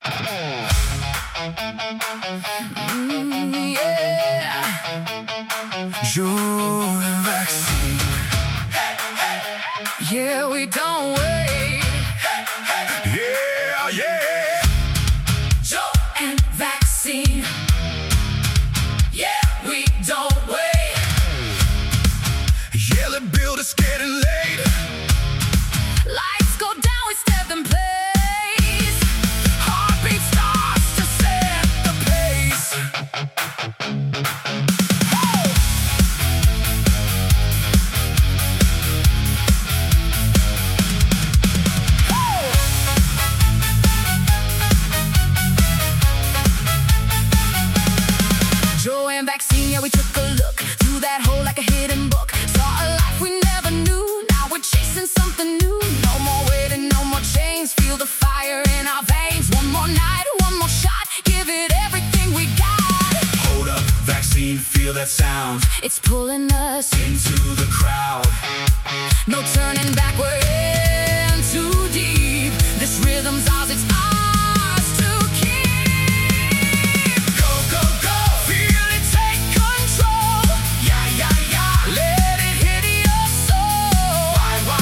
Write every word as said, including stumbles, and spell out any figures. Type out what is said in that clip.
Mm, yeah. Joe vaccine. Yeah, we don't wait. Yeah, yeah. Joe and vaccine. Yeah, we don't wait. Yellow builders getting late. Lights go down, we step in place. Heartbeat starts to set the pace. Joe and vaccine, yeah, we took a look through that hole like a hidden book. Saw a life we never knew. Now we're chasing something new. No more waiting, no more chains. Feel the fire in our veins. One more night, one more shot. Give it everything we got. Hold up, vaccine, feel that sound. It's pulling us Into the crowd. no turning back. We're in.